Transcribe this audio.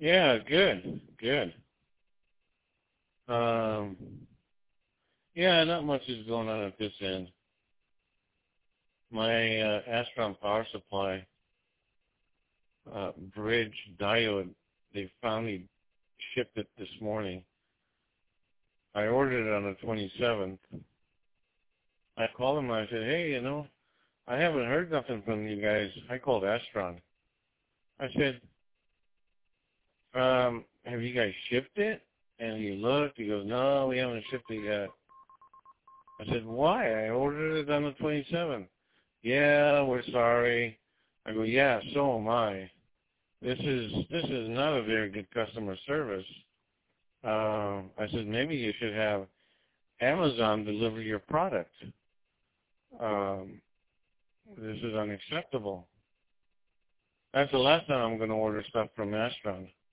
Yeah, good, good. Um, yeah, not much is going on at this end. My Astron power supply bridge diode, they finally shipped it this morning. I ordered it on the 27th. I called them and I said, hey, I haven't heard nothing from you guys. I called Astron. I said, have you guys shipped it? And he looked, he goes, no, we haven't shipped it yet. I said, why? I ordered it on the 27th. Yeah, we're sorry. I go, yeah, so am I. This is not a very good customer service. I said, maybe you should have Amazon deliver your product. Um, this is unacceptable. That's the last time I'm going to order stuff from Astron.